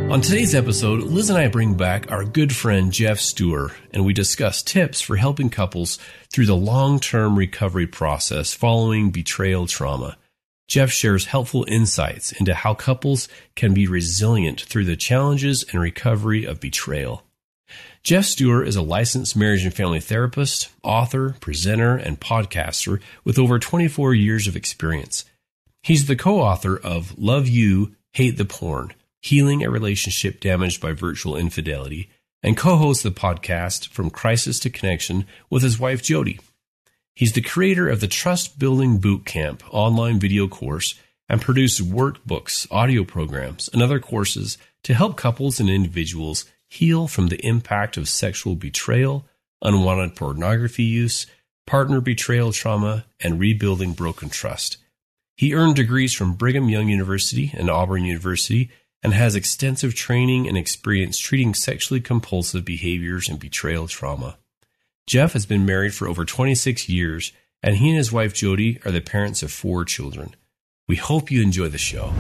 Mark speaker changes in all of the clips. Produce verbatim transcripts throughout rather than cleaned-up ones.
Speaker 1: On today's episode, Liz and I bring back our good friend Jeff Steuer, and we discuss tips for helping couples through the long-term recovery process following betrayal trauma. Jeff shares helpful insights into how couples can be resilient through the challenges and recovery of betrayal. Jeff Steuer is a licensed marriage and family therapist, author, presenter, and podcaster with over twenty-four years of experience. He's the co-author of Love You, Hate the Porn: Healing a Relationship Damaged by Virtual Infidelity, and co-hosts the podcast From Crisis to Connection with his wife Jody. He's the creator of the Trust Building Bootcamp online video course and produces workbooks, audio programs, and other courses to help couples and individuals heal from the impact of sexual betrayal, unwanted pornography use, partner betrayal trauma, and rebuilding broken trust. He earned degrees from Brigham Young University and Auburn University and has extensive training and experience treating sexually compulsive behaviors and betrayal trauma. Jeff has been married for over twenty-six years, and he and his wife Jody are the parents of four children. We hope you enjoy the show.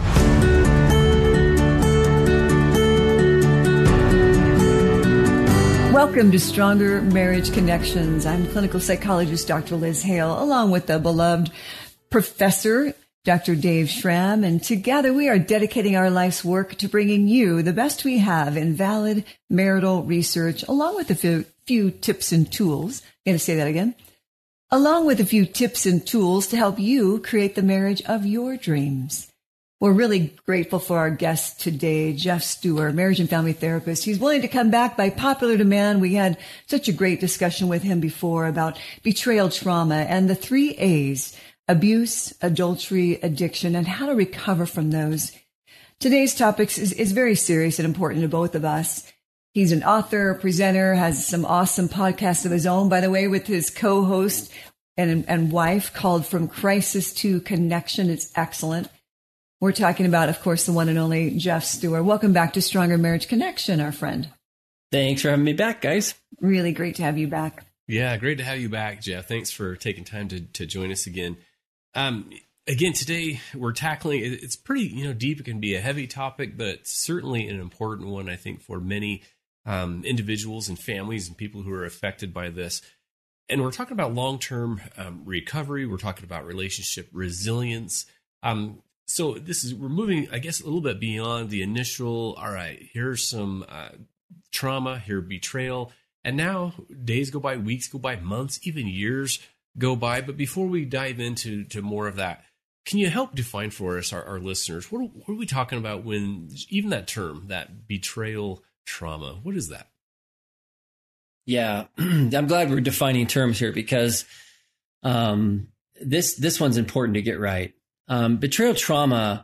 Speaker 2: Welcome to Stronger Marriage Connections. I'm clinical psychologist Doctor Liz Hale, along with the beloved professor Doctor Dave Schramm, and together we are dedicating our life's work to bringing you the best we have in valid marital research, along with a few, few tips and tools. I'm going to say that again. Along with a few tips and tools to help you create the marriage of your dreams. We're really grateful for our guest today, Jeff Steuer, marriage and family therapist. He's willing to come back by popular demand. We had such a great discussion with him before about betrayal trauma and the three A's: abuse, adultery, addiction, and how to recover from those. Today's topic is, is very serious and important to both of us. He's an author, presenter, has some awesome podcasts of his own, by the way, with his co-host and, and wife called From Crisis to Connection. It's excellent. We're talking about, of course, the one and only Jeff Steuer. Welcome back to Stronger Marriage Connection, our friend.
Speaker 3: Thanks for having me back, guys.
Speaker 2: Really great to have you back.
Speaker 1: Yeah, great to have you back, Jeff. Thanks for taking time to, to join us again. Um, again, today we're tackling, it's pretty, you know, deep. It can be a heavy topic, but it's certainly an important one, I think, for many um, individuals and families and people who are affected by this. And we're talking about long-term um, recovery. We're talking about relationship resilience. Um, so this is, we're moving, I guess, a little bit beyond the initial, all right, here's some uh, trauma, here betrayal. And now days go by, weeks go by, months, even years go by. But before we dive into to more of that, can you help define for us, our, our listeners, what are, what are we talking about when, even that term, that betrayal trauma, what is that?
Speaker 3: Yeah, I'm glad we're defining terms here because um, this this one's important to get right. Um, betrayal trauma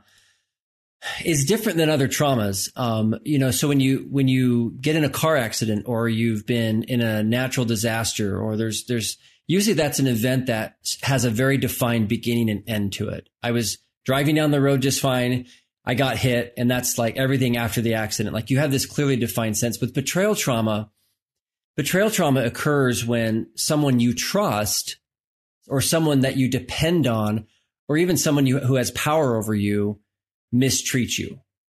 Speaker 3: is different than other traumas. Um, you know, so when you when you get in a car accident or you've been in a natural disaster, or there's there's usually that's an event that has a very defined beginning and end to it. I was driving down the road just fine. I got hit, and that's like everything after the accident. Like you have this clearly defined sense. With betrayal trauma, betrayal trauma occurs when someone you trust or someone that you depend on or even someone you, who has power over you mistreats you.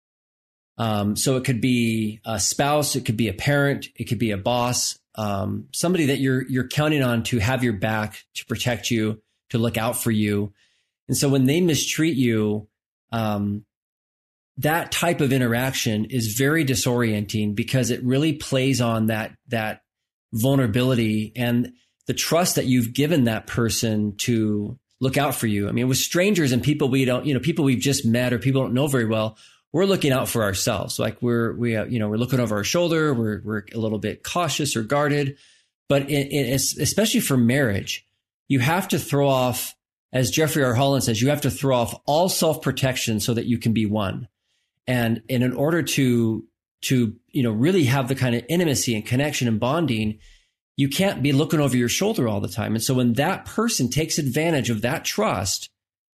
Speaker 3: Um, so it could be a spouse, it could be a parent, it could be a boss, um, somebody that you're you're counting on to have your back, to protect you, to look out for you. And so when they mistreat you, um, that type of interaction is very disorienting because it really plays on that that vulnerability and the trust that you've given that person to look out for you. I mean, with strangers and people we don't, you know, people we've just met or people don't know very well, we're looking out for ourselves. Like we're, we, have, you know, we're looking over our shoulder. We're, we're a little bit cautious or guarded, but it, it, especially for marriage, you have to throw off, as Jeffrey R. Holland says, you have to throw off all self-protection so that you can be one. And, and in order to, to, you know, really have the kind of intimacy and connection and bonding, you can't be looking over your shoulder all the time. And so when that person takes advantage of that trust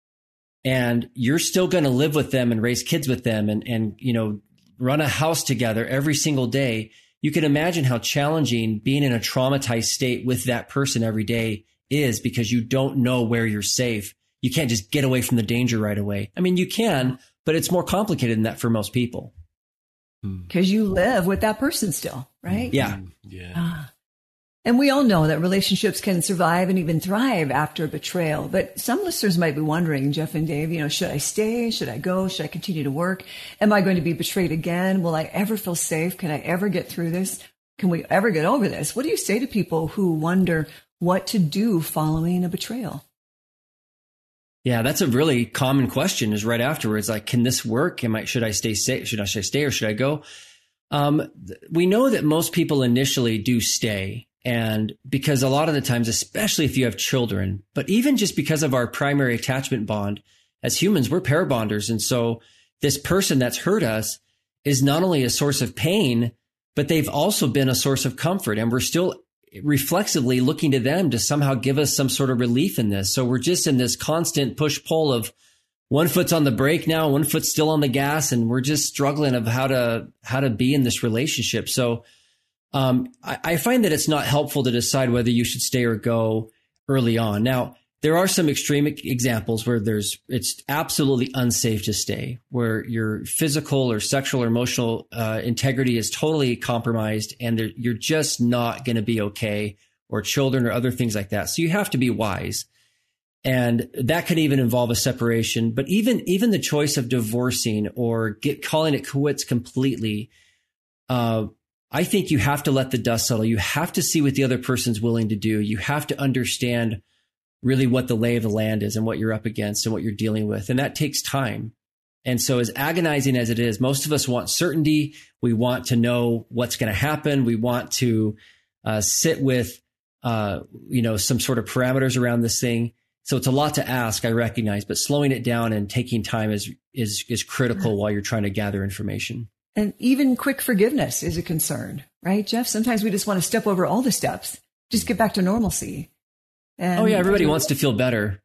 Speaker 3: and you're still going to live with them and raise kids with them and, and, you know, run a house together every single day, you can imagine how challenging being in a traumatized state with that person every day is because you don't know where you're safe. You can't just get away from the danger right away. I mean, you can, but it's more complicated than that for most people.
Speaker 2: because you live with that person still, right?
Speaker 3: Yeah.
Speaker 1: Yeah.
Speaker 2: Ah. And we all know that relationships can survive and even thrive after a betrayal. But some listeners might be wondering, Jeff and Dave, you know, should I stay? Should I go? Should I continue to work? Am I going to be betrayed again? Will I ever feel safe? Can I ever get through this? Can we ever get over this? What do you say to people who wonder what to do following a betrayal?
Speaker 3: Yeah, that's a really common question is right afterwards. Like, can this work? Am I, should I stay safe? Should I, should I stay or should I go? Um, we know that most people initially do stay. And because a lot of the times, especially if you have children, but even just because of our primary attachment bond as humans, we're pair bonders. And so this person that's hurt us is not only a source of pain, but they've also been a source of comfort. And we're still reflexively looking to them to somehow give us some sort of relief in this. So we're just in this constant push pull of one foot's on the brake now, one foot's still on the gas. And we're just struggling of how to, how to be in this relationship. So Um, I, I find that it's not helpful to decide whether you should stay or go early on. Now, there are some extreme examples where there's it's absolutely unsafe to stay, where your physical or sexual or emotional uh, integrity is totally compromised, and you're just not going to be okay, or children or other things like that. So you have to be wise, and that could even involve a separation. But even even the choice of divorcing or get calling it quits completely. Uh, I think you have to let the dust settle. You have to see what the other person's willing to do. You have to understand really what the lay of the land is and what you're up against and what you're dealing with. And that takes time. And so as agonizing as it is, most of us want certainty. We want to know what's going to happen. We want to uh, sit with, uh, you know, some sort of parameters around this thing. So it's a lot to ask, I recognize, but slowing it down and taking time is, is, is critical while you're trying to gather information.
Speaker 2: And even quick forgiveness is a concern, right, Jeff? Sometimes we just want to step over all the steps, just get back to normalcy. And
Speaker 3: oh, yeah. Everybody wants to feel better.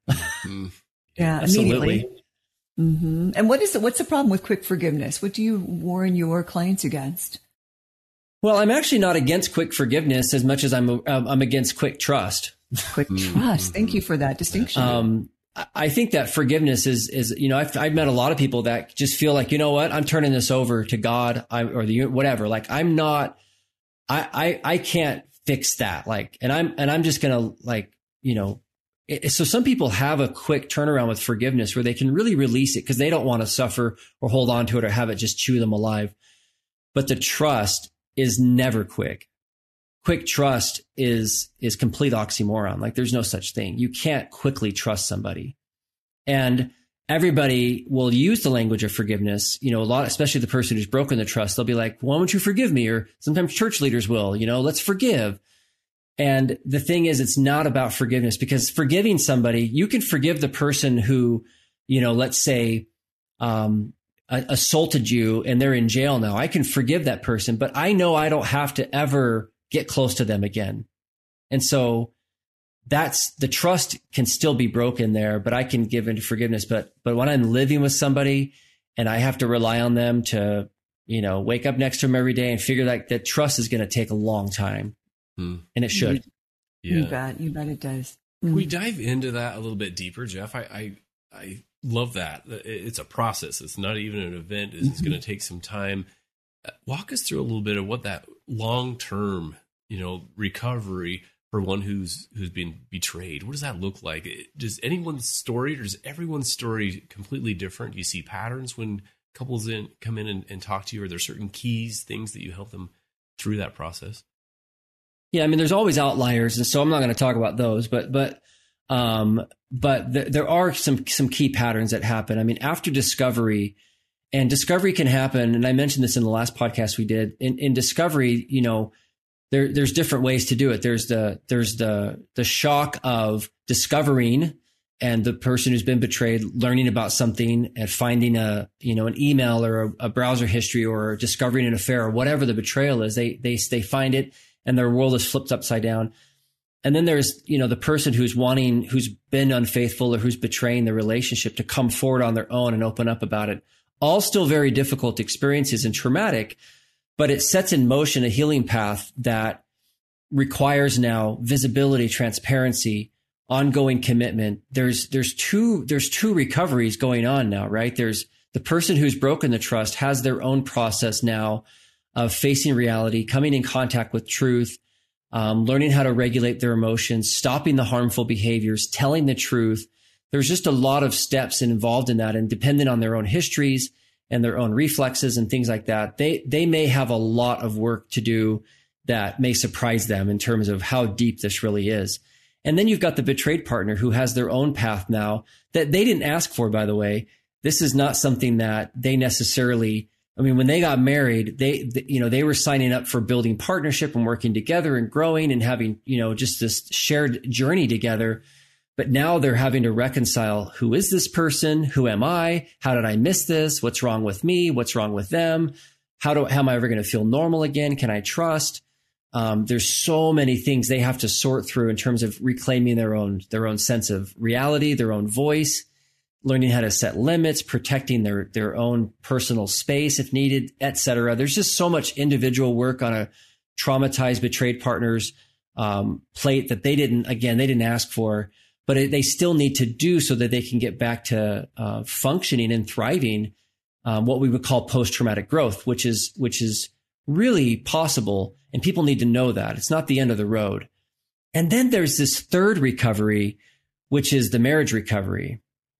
Speaker 2: Yeah,
Speaker 3: absolutely.
Speaker 2: Immediately. Mm-hmm. And what is the, what's the problem with quick forgiveness? What do you warn your clients against?
Speaker 3: Well, I'm actually not against quick forgiveness as much as I'm um, I'm against quick trust.
Speaker 2: Quick trust. Thank you for that distinction.
Speaker 3: Um, I think that forgiveness is, is, you know, I've, I've met a lot of people that just feel like, you know what, I'm turning this over to God I, or the, whatever. Like I'm not, I, I, I can't fix that. Like, and I'm, and I'm just going to like, you know, it, so some people have a quick turnaround with forgiveness where they can really release it because they don't want to suffer or hold on to it or have it just chew them alive. But the trust is never quick. Quick trust is, is complete oxymoron. Like there's no such thing. You can't quickly trust somebody. And everybody will use the language of forgiveness. You know, a lot, especially the person who's broken the trust, they'll be like, why won't you forgive me? Or sometimes church leaders will, you know, let's forgive. And the thing is, it's not about forgiveness because forgiving somebody, you can forgive the person who, you know, let's say, um, assaulted you and they're in jail now. I can forgive that person, but I know I don't have to ever get close to them again. And so that's the trust can still be broken there, but I can give into forgiveness. But, but when I'm living with somebody and I have to rely on them to, you know, wake up next to them every day and figure that that trust is going to take a long time hmm. and it should.
Speaker 2: You, yeah. you bet. You bet it does.
Speaker 1: Mm. Can we dive into that a little bit deeper, Jeff? I, I, I love that. It's a process. It's not even an event. It's mm-hmm. going to take some time. Walk us through a little bit of what that long-term, you know, recovery for one who's who's been betrayed. What does that look like? Does anyone's story, or does everyone's story completely different? Do you see patterns when couples in come in and, and talk to you? Are there certain keys, things that you help them through that process?
Speaker 3: Yeah, I mean, there's always outliers, and so I'm not going to talk about those, but but um, but th- there are some some key patterns that happen. I mean, after discovery. And discovery can happen, and I mentioned this in the last podcast we did. In, in discovery, you know, there there's different ways to do it. There's the there's the the shock of discovering, and the person who's been betrayed learning about something and finding a you know an email or a, a browser history or discovering an affair or whatever the betrayal is. They they they find it, and their world is flipped upside down. And then there's you know the person who's wanting, who's been unfaithful or who's betraying the relationship to come forward on their own and open up about it. All still very difficult experiences and traumatic, but it sets in motion a healing path that requires now visibility, transparency, ongoing commitment. There's there's two there's two recoveries going on now, right? There's The person who's broken the trust has their own process now of facing reality, coming in contact with truth, um, learning how to regulate their emotions, stopping the harmful behaviors, telling the truth. There's just a lot of steps involved in that, and depending on their own histories and their own reflexes and things like that, they they may have a lot of work to do that may surprise them in terms of how deep this really is. And then you've got the betrayed partner who has their own path now that they didn't ask for, by the way. This is not something that they necessarily, I mean, when they got married, they, you know, they were signing up for building partnership and working together and growing and having, you know, just this shared journey together. But now they're having to reconcile, who is this person? Who am I? How did I miss this? What's wrong with me? What's wrong with them? How do, how am I ever going to feel normal again? Can I trust? Um, there's so many things they have to sort through in terms of reclaiming their own, their own sense of reality, their own voice, learning how to set limits, protecting their, their own personal space if needed, et cetera. There's just so much individual work on a traumatized, betrayed partner's um, plate that they didn't, again, they didn't ask for, but it, they still need to do so that they can get back to uh, functioning and thriving, um, what we would call post-traumatic growth, which is, which is really possible. And people need to know that it's not the end of the road. And then there's this third recovery, which is the marriage recovery.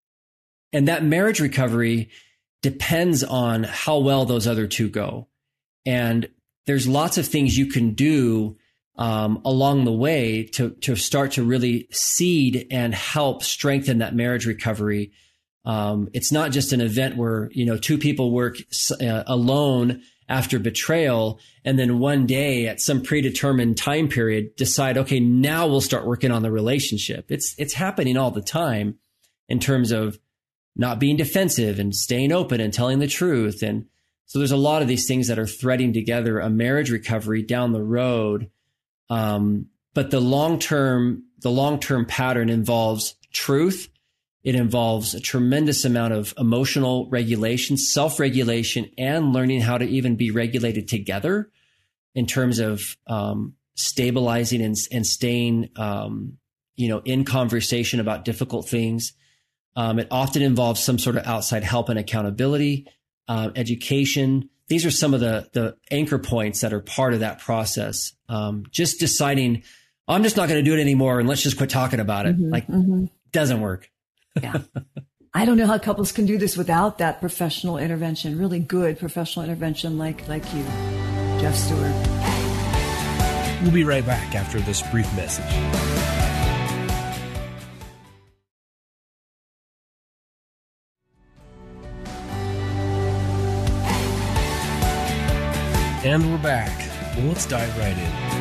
Speaker 3: And that marriage recovery depends on how well those other two go. And there's lots of things you can do um, along the way to, to start to really seed and help strengthen that marriage recovery. Um, it's not just an event where, you know, two people work uh, alone after betrayal, and then one day at some predetermined time period decide, okay, now we'll start working on the relationship. It's, it's happening all the time in terms of not being defensive and staying open and telling the truth. And so there's a lot of these things that are threading together a marriage recovery down the road. Um, but the long-term, the long-term pattern involves truth. It involves a tremendous amount of emotional regulation, self-regulation, and learning how to even be regulated together in terms of um, stabilizing and, and staying, um, you know, in conversation about difficult things. Um, it often involves some sort of outside help and accountability, uh, education. These are some of the the anchor points that are part of that process. Um, just deciding, I'm just not going to do it anymore, and let's just quit talking about it. Mm-hmm, like, mm-hmm. Doesn't work.
Speaker 2: Yeah. I don't know how couples can do this without that professional intervention, really good professional intervention like like you, Jeff Stewart.
Speaker 1: We'll be right back after this brief message. And we're back. Well, let's dive right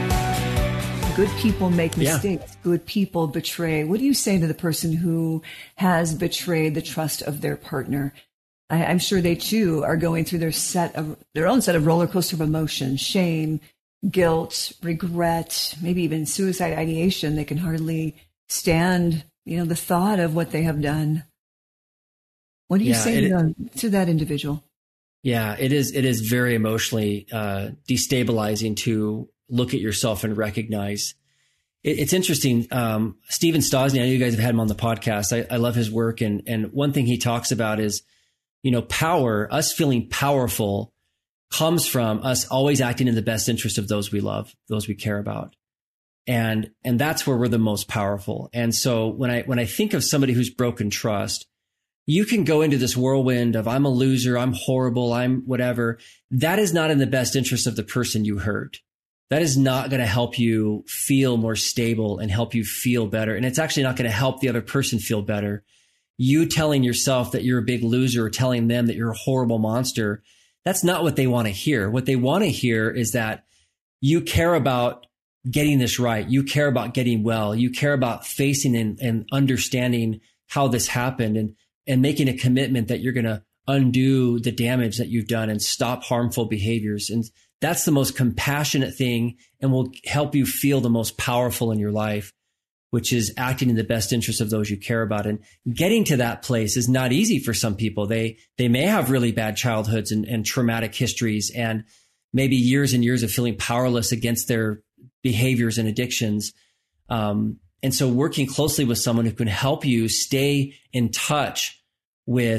Speaker 1: in.
Speaker 2: Good people make mistakes.
Speaker 3: Yeah.
Speaker 2: Good people betray. What do you say to the person who has betrayed the trust of their partner? I, I'm sure they too are going through their set of their own set of roller coaster of emotions, shame, guilt, regret, maybe even suicide ideation. They can hardly stand, you know, the thought of what they have done. What do you
Speaker 3: yeah,
Speaker 2: say
Speaker 3: it,
Speaker 2: to, them, to that individual?
Speaker 3: Yeah, it is. It is very emotionally uh, destabilizing to look at yourself and recognize. It, it's interesting. Um, Stephen Stosny, I know you guys have had him on the podcast. I, I love his work, and and one thing he talks about is, you know, power. Us feeling powerful comes from us always acting in the best interest of those we love, those we care about, and and that's where we're the most powerful. And so when I when I think of somebody who's broken trust, you can go into this whirlwind of I'm a loser, I'm horrible, I'm whatever. That is not in the best interest of the person you hurt. That is not going to help you feel more stable and help you feel better. And it's actually not going to help the other person feel better. You telling yourself that you're a big loser or telling them that you're a horrible monster, that's not what they want to hear. What they want to hear is that you care about getting this right. You care about getting well. You care about facing and, and understanding how this happened, and and making a commitment that you're going to undo the damage that you've done and stop harmful behaviors. And that's the most compassionate thing and will help you feel the most powerful in your life, which is acting in the best interest of those you care about. And getting to that place is not easy for some people. They, they may have really bad childhoods and, and traumatic histories, and maybe years and years of feeling powerless against their behaviors and addictions. Um, And so working closely with someone who can help you stay in touch with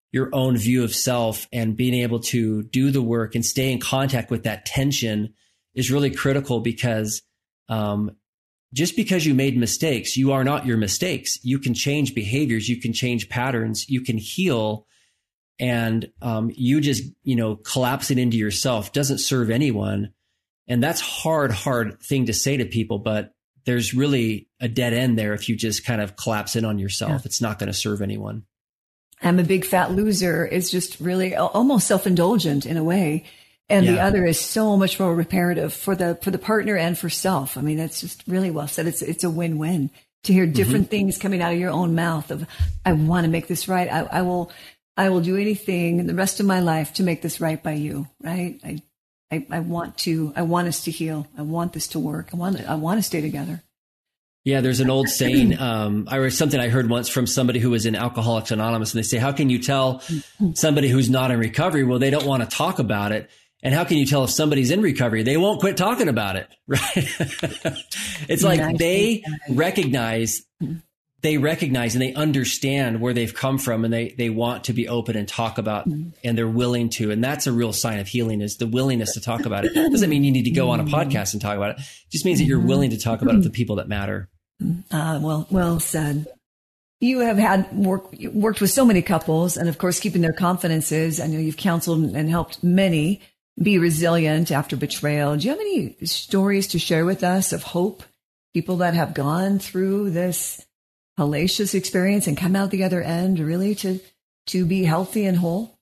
Speaker 3: your own view of self and being able to do the work and stay in contact with that tension is really critical, because um, just because you made mistakes, you are not your mistakes. You can change behaviors, you can change patterns, you can heal. And um, you just, you know, collapsing into yourself doesn't serve anyone. And that's hard, hard thing to say to people, but there's really a dead end there if you just kind of collapse in on yourself. Yeah. It's not going to serve anyone.
Speaker 2: I'm a big fat loser is just really almost self-indulgent in a way. And yeah. the other is so much more reparative for the, for the partner and for self. I mean, that's just really well said. It's, it's a win-win to hear different mm-hmm. things coming out of your own mouth of, I want to make this right. I, I will, I will do anything in the rest of my life to make this right by you. Right. I, I, I want to, I want us to heal. I want this to work. I want, I want to stay together.
Speaker 3: Yeah, there's an old saying. Um, I read something I heard once from somebody who was in Alcoholics Anonymous, and they say, how can you tell somebody who's not in recovery? Well, they don't want to talk about it. And how can you tell if somebody's in recovery? They won't quit talking about it, right? It's like yeah, they recognize, they recognize and they understand where they've come from, and they, they want to be open and talk about, mm-hmm. and they're willing to. And that's a real sign of healing, is the willingness to talk about it. Doesn't mean you need to go on a podcast and talk about it. It just means that you're willing to talk about it with the people that matter.
Speaker 2: Uh, well, well said. You have had work, worked with so many couples, and of course, keeping their confidences. I know you've counseled and helped many be resilient after betrayal. Do you have any stories to share with us of hope? People that have gone through this hellacious experience and come out the other end really to, to be healthy and whole?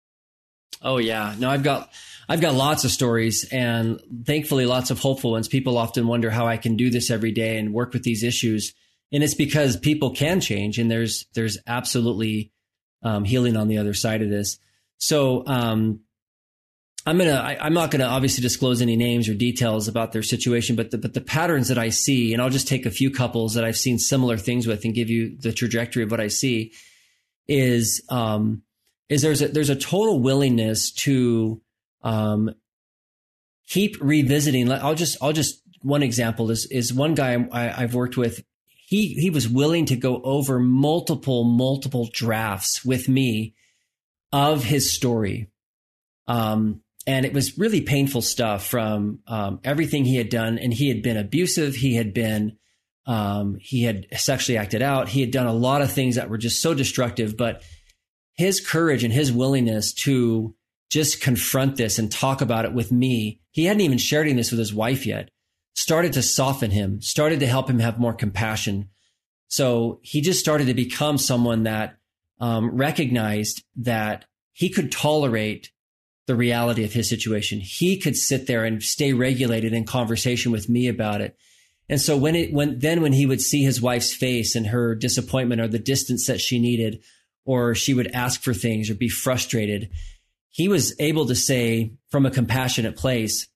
Speaker 3: Oh yeah. No, I've got, I've got lots of stories, and thankfully lots of hopeful ones. People often wonder how I can do this every day and work with these issues. And it's because people can change, and there's, there's absolutely um, healing on the other side of this. So um, I'm going to, I'm not going to obviously disclose any names or details about their situation, but the, but the patterns that I see, and I'll just take a few couples that I've seen similar things with and give you the trajectory of what I see, is, um, is there's a, there's a total willingness to um, keep revisiting. I'll just, I'll just, one example is, is one guy I, I've worked with. He, he was willing to go over multiple, multiple drafts with me of his story. Um, and it was really painful stuff from, um, everything he had done. And he had been abusive. He had been, um, he had sexually acted out. He had done a lot of things that were just so destructive, but his courage and his willingness to just confront this and talk about it with me, he hadn't even shared this with his wife yet, started to soften him, started to help him have more compassion. So he just started to become someone that um, recognized that he could tolerate the reality of his situation. He could sit there and stay regulated in conversation with me about it. And so when it, when, then when he would see his wife's face and her disappointment or the distance that she needed, or she would ask for things or be frustrated, he was able to say from a compassionate place,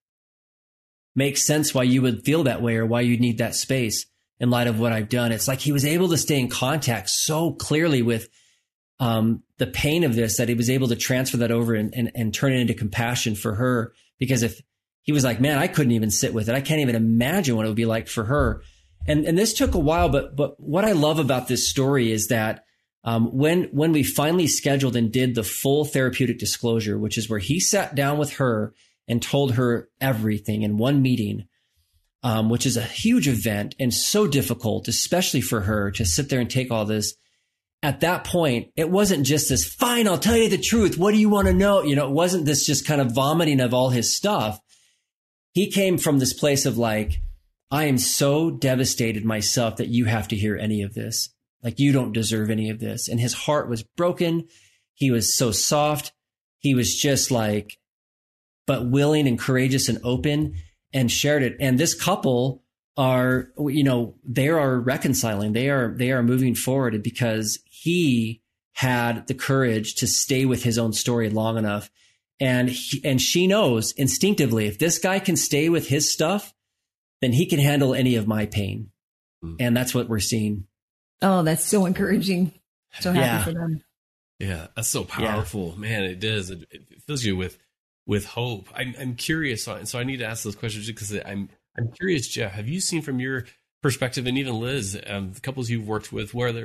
Speaker 3: makes sense why you would feel that way or why you need that space in light of what I've done. It's like he was able to stay in contact so clearly with um, the pain of this that he was able to transfer that over and, and, and turn it into compassion for her. Because if he was like, man, I couldn't even sit with it. I can't even imagine what it would be like for her. And, and this took a while, but, but what I love about this story is that Um, when, when we finally scheduled and did the full therapeutic disclosure, which is where he sat down with her and told her everything in one meeting, um, which is a huge event and so difficult, especially for her to sit there and take all this. At that point, it wasn't just this, fine, I'll tell you the truth. What do you want to know? You know, it wasn't this just kind of vomiting of all his stuff. He came from this place of like, I am so devastated myself that you have to hear any of this. Like, you don't deserve any of this. And his heart was broken. He was so soft. He was just like, but willing and courageous and open, and shared it. And this couple are, you know, they are reconciling. They are, they are moving forward because he had the courage to stay with his own story long enough. And he, and she knows instinctively, if this guy can stay with his stuff, then he can handle any of my pain. Mm. And that's what we're seeing.
Speaker 2: Oh, that's so encouraging. So happy
Speaker 1: yeah.
Speaker 2: for them.
Speaker 1: Yeah, that's so powerful. Yeah. Man, it does. It, it fills you with with hope. I'm, I'm curious, so I, so I need to ask those questions because I'm I'm curious, Jeff, have you seen from your perspective, and even Liz, um, the couples you've worked with, where there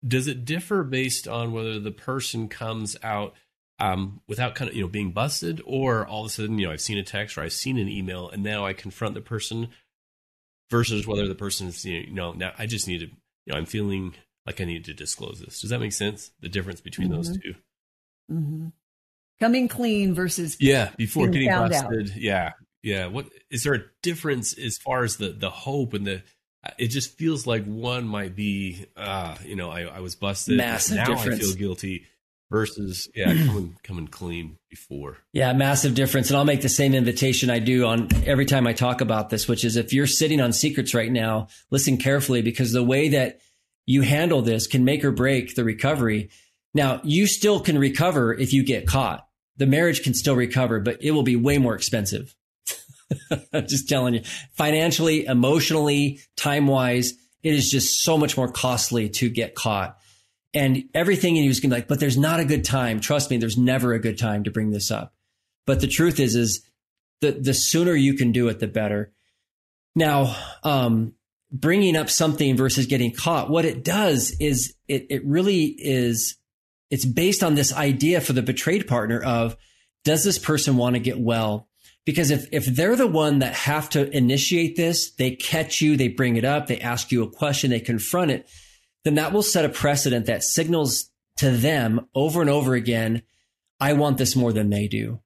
Speaker 1: does it differ based on whether the person comes out um, without kind of, you know, being busted, or all of a sudden, you know, I've seen a text or I've seen an email and now I confront the person, versus whether the person is, you know, now I just need to, you know, I'm feeling like I need to disclose this. Does that make sense? The difference between mm-hmm. those two?
Speaker 2: Mm-hmm. Coming clean versus
Speaker 1: yeah, before getting busted.
Speaker 2: Out.
Speaker 1: Yeah, yeah. What is there a difference as far as the the hope and the? It just feels like one might be, uh, you know, I, I was busted.
Speaker 3: Massive
Speaker 1: now
Speaker 3: difference.
Speaker 1: I feel guilty. Versus, yeah, coming coming clean before.
Speaker 3: Yeah, massive difference. And I'll make the same invitation I do on every time I talk about this, which is if you're sitting on secrets right now, listen carefully, because the way that you handle this can make or break the recovery. Now, you still can recover if you get caught. The marriage can still recover, but it will be way more expensive. I'm just telling you, financially, emotionally, time-wise, it is just so much more costly to get caught. And everything in you is going to be like, but there's not a good time. Trust me, there's never a good time to bring this up. But the truth is, is the, the sooner you can do it, the better. Now, um, bringing up something versus getting caught, what it does is it, it really is, it's based on this idea for the betrayed partner of, does this person want to get well? Because if, if they're the one that have to initiate this, they catch you, they bring it up, they ask you a question, they confront it, then that will set a precedent that signals to them over and over again, I want this more than they do.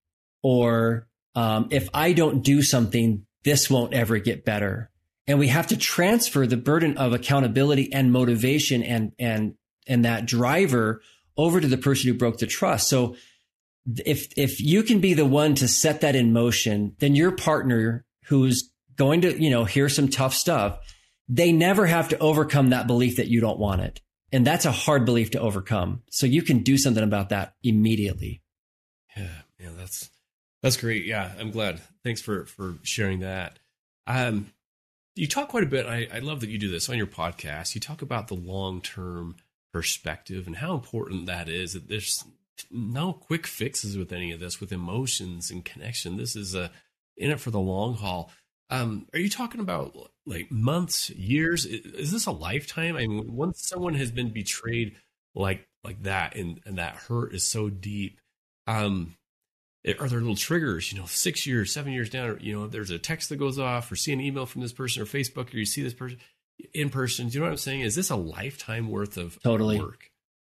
Speaker 3: Or um, if I don't do something, this won't ever get better. And we have to transfer the burden of accountability and motivation and and and that driver over to the person who broke the trust. So if if you can be the one to set that in motion, then your partner who's going to, you know, hear some tough stuff, they never have to overcome that belief that you don't want it. And that's a hard belief to overcome. So you can do something about that immediately.
Speaker 1: Yeah, yeah, that's that's great. Yeah, I'm glad. Thanks for for sharing that. Um, you talk quite a bit. I, I love that you do this on your podcast. You talk about the long-term perspective and how important that is. That there's no quick fixes with any of this, with emotions and connection. This is a in it for the long haul. Um, are you talking about like months, years? Is this a lifetime? I mean, once someone has been betrayed like like that, and, and that hurt is so deep, um, are there little triggers? You know, six years, seven years down, you know, there's a text that goes off, or see an email from this person, or Facebook, or you see this person in person. Do you know what I'm saying? Is this a lifetime worth of
Speaker 3: totally.
Speaker 1: work?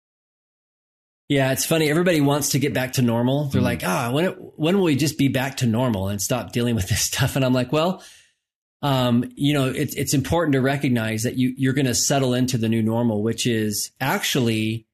Speaker 3: Yeah, it's funny. Everybody wants to get back to normal. They're mm-hmm. like, ah, when when will we just be back to normal and stop dealing with this stuff? And I'm like, well, um, you know, it's it's important to recognize that you you're going to settle into the new normal, which is actually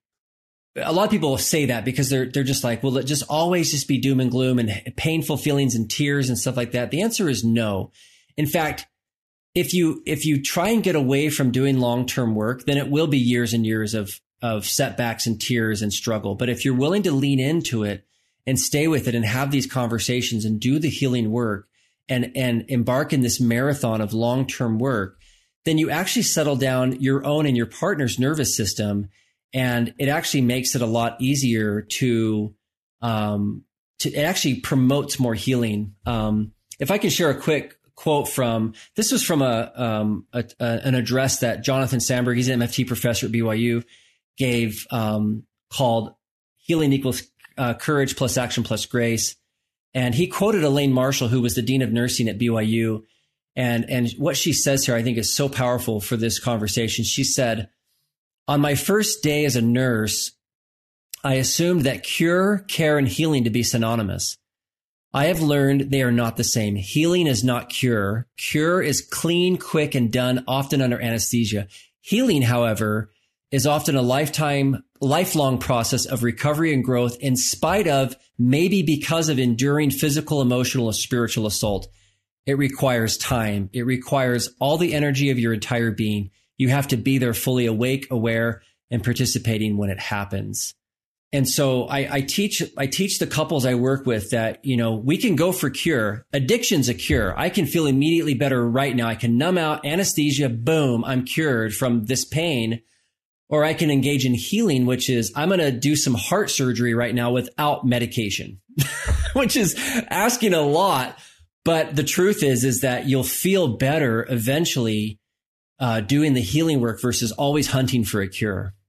Speaker 3: a lot of people say that because they're they're just like, will it just always just be doom and gloom and painful feelings and tears and stuff like that? The answer is no. In fact, if you if you try and get away from doing long-term work, then it will be years and years of of setbacks and tears and struggle. But if you're willing to lean into it and stay with it and have these conversations and do the healing work and, and embark in this marathon of long-term work, then you actually settle down your own and your partner's nervous system. And it actually makes it a lot easier to, um, to, it actually promotes more healing. Um, if I can share a quick quote from, this was from a, um, a, a an address that Jonathan Sandberg, he's an M F T professor at B Y U, gave, um, called Healing Equals uh, Courage plus Action plus Grace. And he quoted Elaine Marshall, who was the Dean of Nursing at B Y U. And, and what she says here, I think is so powerful for this conversation. She said, on my first day as a nurse, I assumed that cure, care, and healing to be synonymous. I have learned they are not the same. Healing is not cure. Cure is clean, quick, and done, often under anesthesia. Healing, however, is often a lifetime, lifelong process of recovery and growth in spite of, maybe because of enduring physical, emotional, or spiritual assault. It requires time. It requires all the energy of your entire being. You have to be there fully awake, aware, and participating when it happens. And so I, I teach, I teach the couples I work with that, you know, we can go for cure. Addiction's a cure. I can feel immediately better right now. I can numb out, anesthesia, boom, I'm cured from this pain. Or I can engage in healing, which is I'm going to do some heart surgery right now without medication, which is asking a lot. But the truth is, is that you'll feel better eventually uh, doing the healing work versus always hunting for a cure.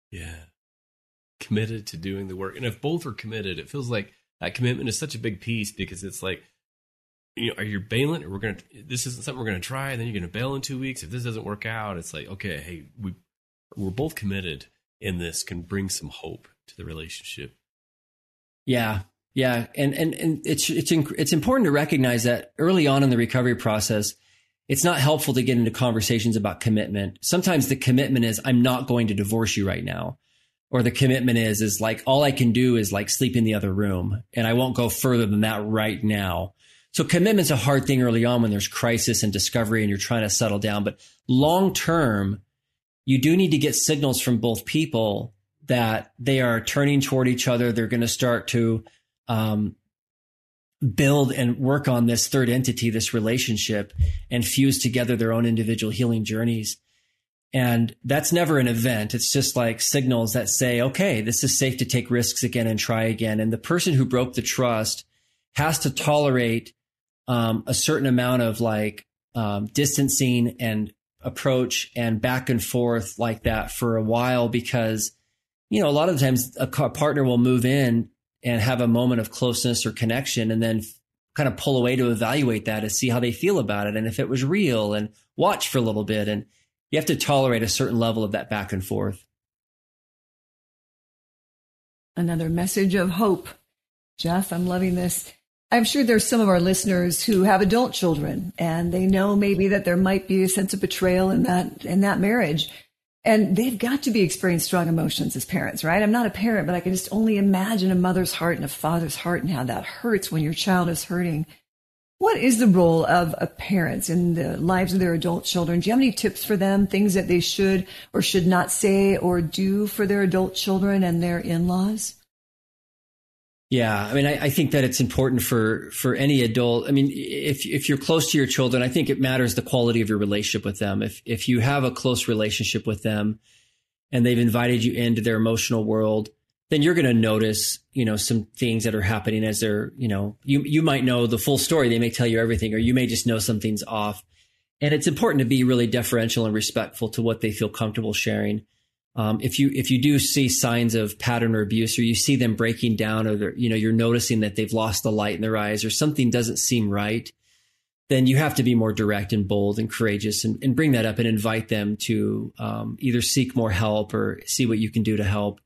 Speaker 1: Yeah. Committed to doing the work. And if both are committed, it feels like that commitment is such a big piece, because it's like, you know, are you bailing, or we're going to, this isn't something we're going to try, and then you're going to bail in two weeks. If this doesn't work out, it's like, okay, hey, we, we're both committed, and this can bring some hope to the relationship.
Speaker 3: Yeah. Yeah. And, and, and it's, it's, it's important to recognize that early on in the recovery process, it's not helpful to get into conversations about commitment. Sometimes the commitment is, I'm not going to divorce you right now. Or the commitment is, is like, all I can do is like sleep in the other room, and I won't go further than that right now. So commitment's a hard thing early on when there's crisis and discovery and you're trying to settle down. But long term, you do need to get signals from both people that they are turning toward each other. They're going to start to um, build and work on this third entity, this relationship, and fuse together their own individual healing journeys. And that's never an event. It's just like signals that say, okay, this is safe to take risks again and try again. And the person who broke the trust has to tolerate um, a certain amount of like um, distancing and approach and back and forth like that for a while, because, you know, a lot of the times a partner will move in and have a moment of closeness or connection, and then kind of pull away to evaluate that and see how they feel about it, and if it was real, and watch for a little bit. And you have to tolerate a certain level of that back and forth.
Speaker 2: Another message of hope. Jeff, I'm loving this. I'm sure there's some of our listeners who have adult children, and they know maybe that there might be a sense of betrayal in that, in that marriage. And they've got to be experiencing strong emotions as parents, right? I'm not a parent, but I can just only imagine a mother's heart and a father's heart and how that hurts when your child is hurting. What is the role of a parent in the lives of their adult children? Do you have any tips for them, things that they should or should not say or do for their adult children and their in-laws?
Speaker 3: Yeah, I mean, I, I think that it's important for, for any adult. I mean, if if you're close to your children, I think it matters the quality of your relationship with them. If if you have a close relationship with them and they've invited you into their emotional world, then you're going to notice, you know, some things that are happening as they're, you know, you, you might know the full story. They may tell you everything, or you may just know something's off. And it's important to be really deferential and respectful to what they feel comfortable sharing. Um, if you, if you do see signs of pattern or abuse, or you see them breaking down, or they're, you know, you're noticing that they've lost the light in their eyes, or something doesn't seem right, then you have to be more direct and bold and courageous, and, and bring that up and invite them to um, either seek more help or see what you can do to help.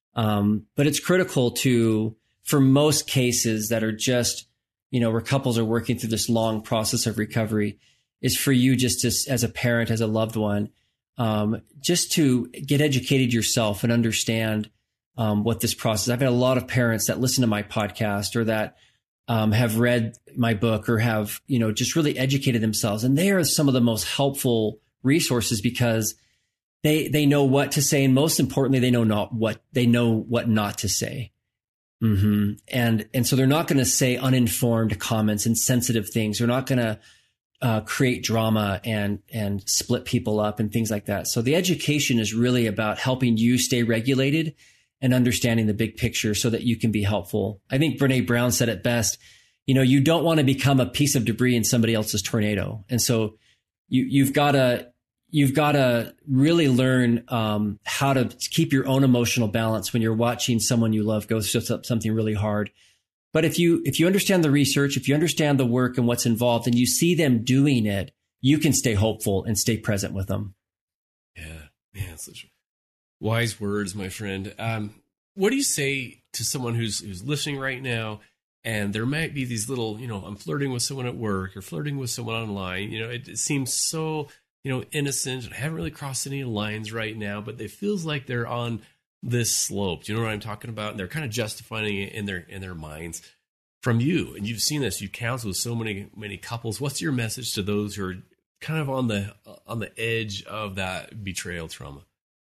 Speaker 3: Um, but it's critical to, for most cases that are just, you know, where couples are working through this long process of recovery, is for you just to, as a parent, as a loved one, um, just to get educated yourself and understand um, what this process. I've had a lot of parents that listen to my podcast, or that um, have read my book, or have, you know, just really educated themselves. And they are some of the most helpful resources, because They they know what to say, and most importantly, they know not what they know what not to say, mm-hmm. and and so they're not going to say uninformed comments and sensitive things. They're not going to uh, create drama and and split people up and things like that. So the education is really about helping you stay regulated and understanding the big picture, so that you can be helpful. I think Brene Brown said it best. You know, you don't want to become a piece of debris in somebody else's tornado, and so you you've got to. You've got to really learn um, how to keep your own emotional balance when you're watching someone you love go through something really hard. But if you if you understand the research, if you understand the work and what's involved, and you see them doing it, you can stay hopeful and stay present with them.
Speaker 1: Yeah, man, such wise words, my friend. Um, what do you say to someone who's who's listening right now, and there might be these little, you know, I'm flirting with someone at work or flirting with someone online. You know, it, it seems so, you know, innocent, and haven't really crossed any lines right now, but it feels like they're on this slope. Do you know what I'm talking about? And they're kind of justifying it in their in their minds. From you, and you've seen this, you counsel with so many many couples. What's your message to those who are kind of on the on the edge of that betrayal trauma?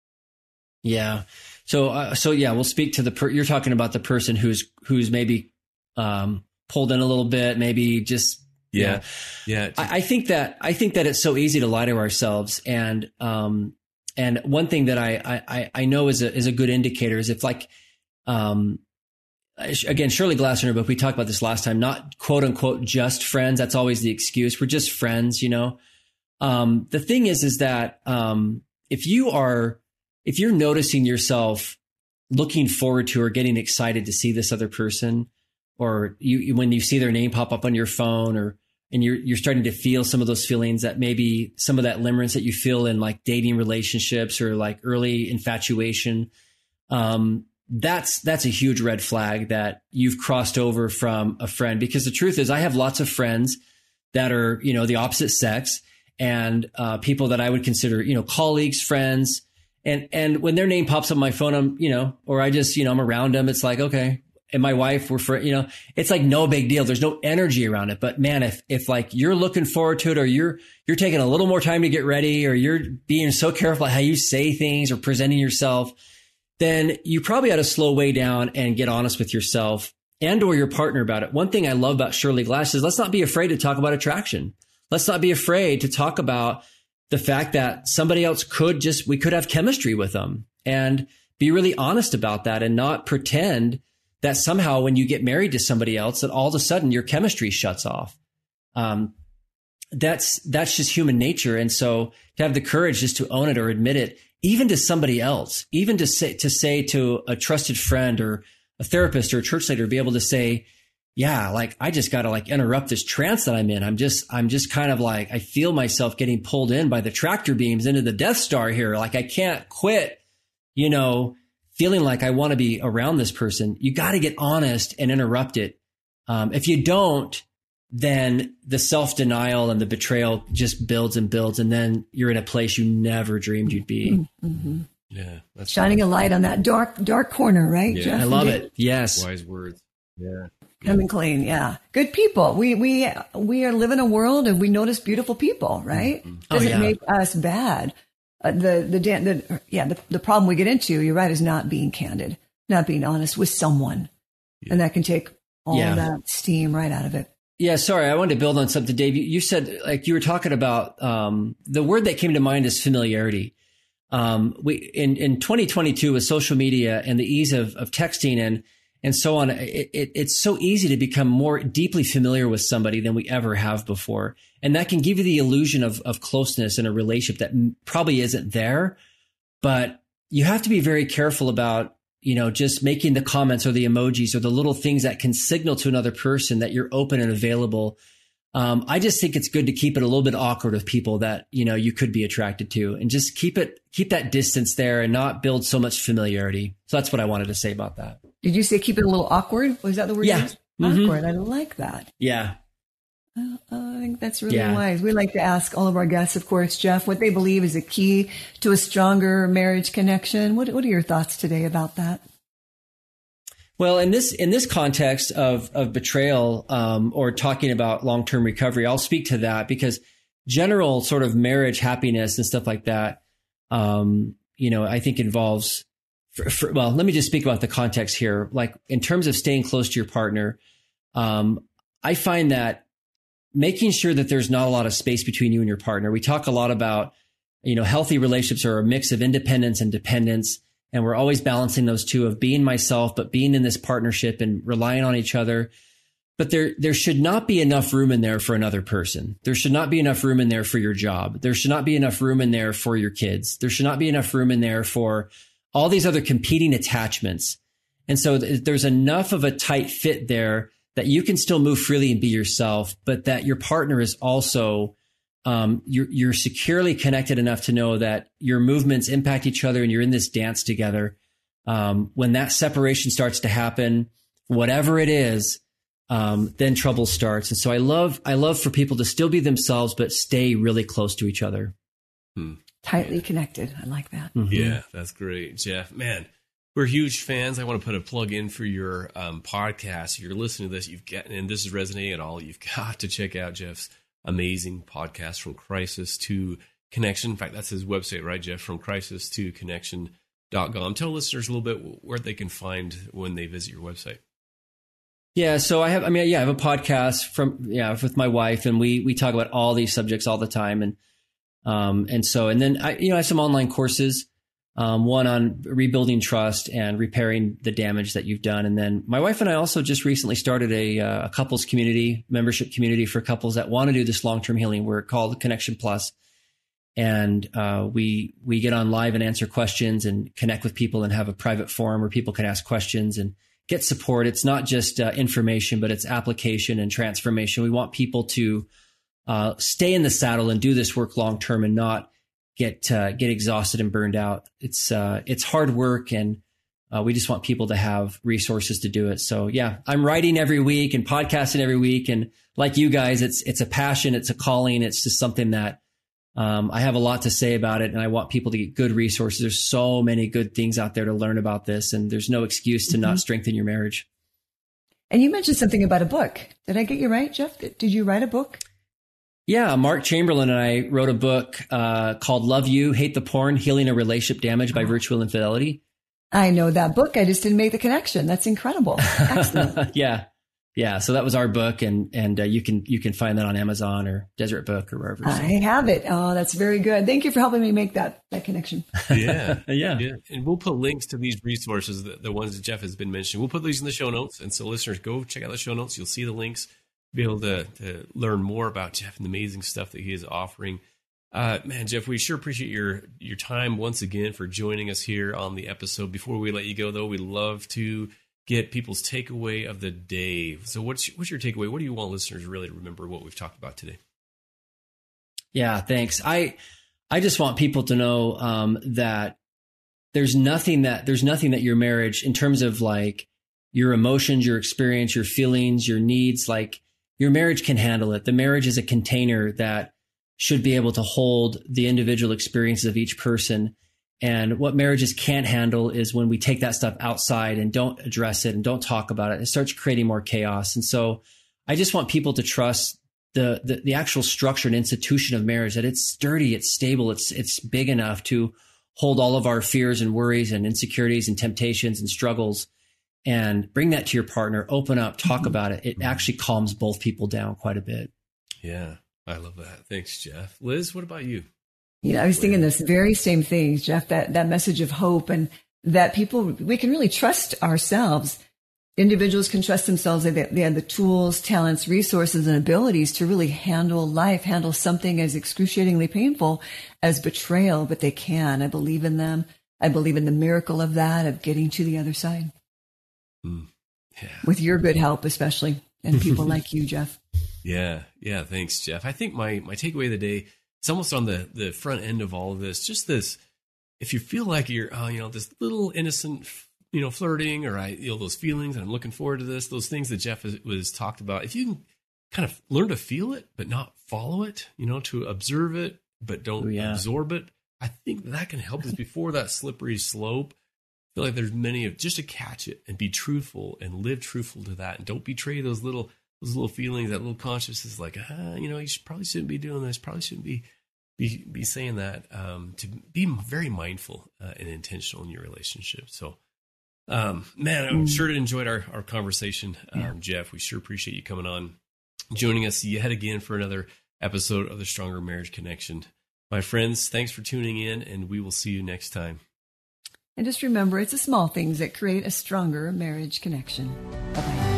Speaker 3: Yeah. So uh, so yeah, we'll speak to the per- you're talking about the person who's who's maybe um, pulled in a little bit, maybe just.
Speaker 1: Yeah. Yeah.
Speaker 3: yeah. I, I think that, I think that it's so easy to lie to ourselves. And, um, and one thing that I, I, I know is a, is a good indicator is if, like, um, again, Shirley Glasser in her book, we talked about this last time, not quote unquote, just friends. That's always the excuse. We're just friends, you know? Um, the thing is, is that, um, if you are, if you're noticing yourself looking forward to or getting excited to see this other person, or you, when you see their name pop up on your phone, or, and you're, you're starting to feel some of those feelings, that maybe some of that limerence that you feel in like dating relationships or like early infatuation, um, that's, that's a huge red flag that you've crossed over from a friend. Because the truth is, I have lots of friends that are, you know, the opposite sex, and, uh, people that I would consider, you know, colleagues, friends. And, and when their name pops up on my phone, I'm, you know, or I just, you know, I'm around them. It's like, okay. And my wife, we're for, you know, it's like no big deal. There's no energy around it. But man, if, if like you're looking forward to it, or you're, you're taking a little more time to get ready, or you're being so careful how you say things or presenting yourself, then you probably ought to slow way down and get honest with yourself and or your partner about it. One thing I love about Shirley Glass is, let's not be afraid to talk about attraction. Let's not be afraid to talk about the fact that somebody else could just, we could have chemistry with them, and be really honest about that, and not pretend that somehow when you get married to somebody else, that all of a sudden your chemistry shuts off. Um, that's, that's just human nature. And so to have the courage just to own it or admit it, even to somebody else, even to say, to say to a trusted friend or a therapist or a church leader, be able to say, yeah, like I just got to like interrupt this trance that I'm in. I'm just, I'm just kind of like, I feel myself getting pulled in by the tractor beams into the Death Star here. Like I can't quit, you know, feeling like I want to be around this person. You got to get honest and interrupt it. Um, if you don't, then the self-denial and the betrayal just builds and builds. And then you're in a place you never dreamed you'd be.
Speaker 2: Mm-hmm.
Speaker 1: Yeah. That's
Speaker 2: shining a light on that dark, dark corner, right?
Speaker 1: Yeah.
Speaker 2: Jeff?
Speaker 3: I love it. Yes.
Speaker 1: Wise words. Yeah.
Speaker 2: Coming clean. Yeah. Good people. We, we, we are living in a world and we notice beautiful people, right?
Speaker 3: Oh,
Speaker 2: Doesn't
Speaker 3: yeah. make
Speaker 2: make us bad. Uh, the, the, the, yeah, the, the problem we get into, you're right, is not being candid, not being honest with someone. Yeah. And that can take all
Speaker 3: yeah.
Speaker 2: that steam right out of it.
Speaker 3: Yeah. Sorry. I wanted to build on something, Dave. You, you said, like, you were talking about, um, the word that came to mind is familiarity. Um, we, in, in twenty twenty-two with social media and the ease of, of texting and, and so on, it, it, it's so easy to become more deeply familiar with somebody than we ever have before. And that can give you the illusion of, of closeness in a relationship that probably isn't there. But you have to be very careful about, you know, just making the comments or the emojis or the little things that can signal to another person that you're open and available. Um, I just think it's good to keep it a little bit awkward with people that, you know, you could be attracted to, and just keep it, keep that distance there and not build so much familiarity. So that's what I wanted to say about that.
Speaker 2: Did you say keep it a little awkward? Was that the word?
Speaker 3: Yeah.
Speaker 2: You used?
Speaker 3: Mm-hmm.
Speaker 2: Awkward. I like that.
Speaker 3: Yeah.
Speaker 2: Uh, I think that's really
Speaker 3: Yeah.
Speaker 2: wise. We like to ask all of our guests, of course, Jeff, what they believe is a key to a stronger marriage connection. What, what are your thoughts today about that?
Speaker 3: Well, in this in this context of of betrayal, um, or talking about long-term recovery, I'll speak to that, because general sort of marriage happiness and stuff like that, um, you know, I think involves. For, for, well, let me just speak about the context here. Like, in terms of staying close to your partner, um, I find that making sure that there's not a lot of space between you and your partner. We talk a lot about, you know, healthy relationships are a mix of independence and dependence. And we're always balancing those two, of being myself, but being in this partnership and relying on each other. But there, there should not be enough room in there for another person. There should not be enough room in there for your job. There should not be enough room in there for your kids. There should not be enough room in there for all these other competing attachments. And so th- there's enough of a tight fit there that you can still move freely and be yourself, but that your partner is also Um, you're, you're securely connected enough to know that your movements impact each other and you're in this dance together. Um, when that separation starts to happen, whatever it is, um, then trouble starts. And so I love, I love for people to still be themselves, but stay really close to each other.
Speaker 1: Hmm.
Speaker 2: Tightly connected. I like that.
Speaker 3: Mm-hmm.
Speaker 1: Yeah, that's great, Jeff. Man, we're huge fans. I want to put a plug in for your um, podcast. If you're listening to this, you've got, and this is resonating at all, you've got to check out Jeff's amazing podcast, From Crisis to Connection. In fact, that's his website, right, Jeff? From Crisis to Connection dot com. Tell listeners a little bit where they can find when they visit your website.
Speaker 3: Yeah, so I have, I mean, yeah, I have a podcast from, yeah, with my wife, and we we talk about all these subjects all the time, and um, and so, and then I, you know, I have some online courses, um, one on rebuilding trust and repairing the damage that you've done, and then my wife and I also just recently started a, uh, a couples community, membership community for couples that want to do this long term healing work called Connection Plus. And uh, we we get on live and answer questions and connect with people and have a private forum where people can ask questions and get support. It's not just uh, information, but it's application and transformation. We want people to uh, stay in the saddle and do this work long term and not get uh, get exhausted and burned out. It's uh, it's hard work, and uh, we just want people to have resources to do it. So yeah, I'm writing every week and podcasting every week, and like you guys, it's it's a passion, it's a calling, it's just something that um, I have a lot to say about it, and I want people to get good resources. There's so many good things out there to learn about this, and there's no excuse to mm-hmm. not strengthen your marriage.
Speaker 2: And you mentioned something about a book. Did I get you right, Jeff? Did you write a book?
Speaker 3: Yeah, Mark Chamberlain and I wrote a book uh, called Love You, Hate the Porn, Healing a Relationship Damaged by Virtual Infidelity.
Speaker 2: I know that book. I just didn't make the connection. That's incredible. Excellent.
Speaker 3: yeah. Yeah. So that was our book, and, and uh, you can, you can find that on Amazon or Deseret Book or wherever. So.
Speaker 2: I have it. Oh, that's very good. Thank you for helping me make that, that connection.
Speaker 1: Yeah.
Speaker 3: yeah.
Speaker 1: Yeah. And we'll put links to these resources, the, the ones that Jeff has been mentioning. We'll put these in the show notes. And so listeners, go check out the show notes. You'll see the links, be able to, to learn more about Jeff and the amazing stuff that he is offering. Uh, man, Jeff, we sure appreciate your, your time once again for joining us here on the episode. Before we let you go, though, we love to get people's takeaway of the day. So what's, what's your takeaway? What do you want listeners really to remember what we've talked about today?
Speaker 3: Yeah, thanks. I, I just want people to know, um, that there's nothing that, there's nothing that your marriage, in terms of like your emotions, your experience, your feelings, your needs, like your marriage can handle it. The marriage is a container that should be able to hold the individual experiences of each person. And what marriages can't handle is when we take that stuff outside and don't address it and don't talk about it. It starts creating more chaos. And so I just want people to trust the, the, the actual structure and institution of marriage, that it's sturdy, it's stable, it's, it's big enough to hold all of our fears and worries and insecurities and temptations and struggles, and bring that to your partner, open up, talk about it. It actually calms both people down quite a bit.
Speaker 1: Yeah. I love that. Thanks, Jeff. Liz, what about you?
Speaker 2: You know, I was thinking this very same thing, Jeff, that, that message of hope, and that people, we can really trust ourselves. Individuals can trust themselves. They, they have the tools, talents, resources, and abilities to really handle life, handle something as excruciatingly painful as betrayal, but they can. I believe in them. I believe in the miracle of that, of getting to the other side.
Speaker 1: Mm. Yeah.
Speaker 2: With your good help, especially, and people like you, Jeff.
Speaker 1: Yeah. Yeah. Thanks, Jeff. I think my, my takeaway of the day, it's almost on the, the front end of all of this. Just this, if you feel like you're, oh, you know, this little innocent, you know, flirting, or I, you know, those feelings, and I'm looking forward to this, those things that Jeff has, was talked about. If you can kind of learn to feel it, but not follow it, you know, to observe it, but don't oh, yeah. absorb it, I think that can help us before that slippery slope. I feel like there's many of just to catch it and be truthful and live truthful to that, and don't betray those little those little feelings, that little consciousness, like, ah, you know, you should, probably shouldn't be doing this, probably shouldn't be be be saying that. Um, to be very mindful uh, and intentional in your relationship. So, um, man, I'm sure enjoyed our our conversation, um, yeah. Jeff. We sure appreciate you coming on, joining us yet again for another episode of the Stronger Marriage Connection. My friends, thanks for tuning in, and we will see you next time.
Speaker 2: And just remember, it's the small things that create a stronger marriage connection. Bye-bye.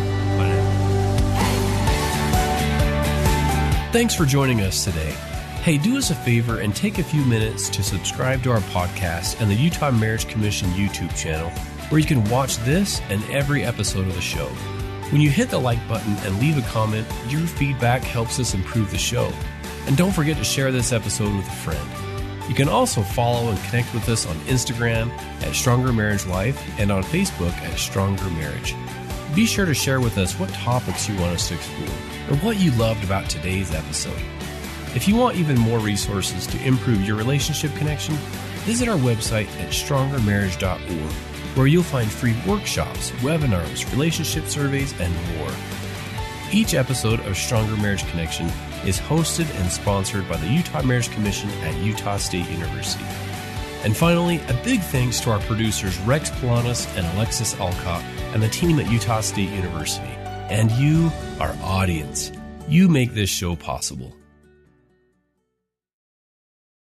Speaker 1: Thanks for joining us today. Hey, do us a favor and take a few minutes to subscribe to our podcast and the Utah Marriage Commission YouTube channel, where you can watch this and every episode of the show. When you hit the like button and leave a comment, your feedback helps us improve the show. And don't forget to share this episode with a friend. You can also follow and connect with us on Instagram at Stronger Marriage Life and on Facebook at Stronger Marriage. Be sure to share with us what topics you want us to explore or what you loved about today's episode. If you want even more resources to improve your relationship connection, visit our website at stronger marriage dot org, where you'll find free workshops, webinars, relationship surveys, and more. Each episode of Stronger Marriage Connection is hosted and sponsored by the Utah Marriage Commission at Utah State University. And finally, a big thanks to our producers Rex Polanis and Alexis Alcott and the team at Utah State University. And you, our audience, you make this show possible.